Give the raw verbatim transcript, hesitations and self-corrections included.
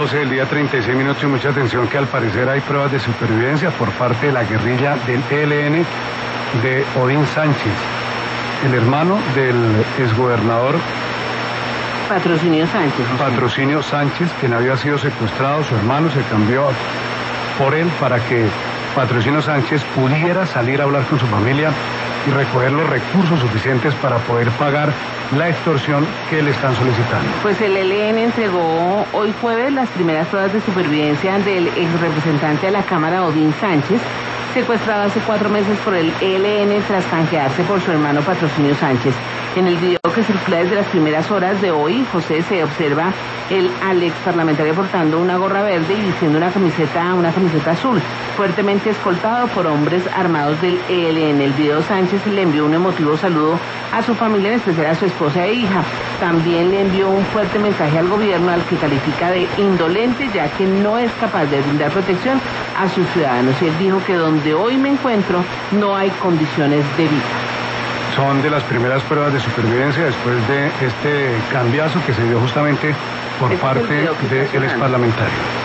El día treinta y seis minutos y mucha atención que al parecer hay pruebas de supervivencia por parte de la guerrilla del E L N de Odín Sánchez, el hermano del exgobernador Patrocinio Sánchez. Patrocinio Sánchez, quien había sido secuestrado, su hermano se cambió por él para que Patrocinio Sánchez pudiera salir a hablar con su familia y recoger los recursos suficientes para poder pagar la extorsión que le están solicitando. Pues el E L N entregó hoy jueves las primeras pruebas de supervivencia del ex representante de la Cámara, Odín Sánchez, secuestrado hace cuatro meses por el E L N tras canjearse por su hermano Patrocinio Sánchez. En el video que circula desde las primeras horas de hoy, José, se observa el, al ex parlamentario portando una gorra verde y vistiendo una camiseta, una camiseta azul, fuertemente escoltado por hombres armados del E L N. En el video, Sánchez le envió un emotivo saludo a su familia, en especial a su esposa e hija. También le envió un fuerte mensaje al gobierno, al que califica de indolente, ya que no es capaz de brindar protección a sus ciudadanos. Y él dijo que donde hoy me encuentro no hay condiciones de vida. Son de las primeras pruebas de supervivencia después de este cambiazo que se dio justamente por Este parte del ex parlamentario.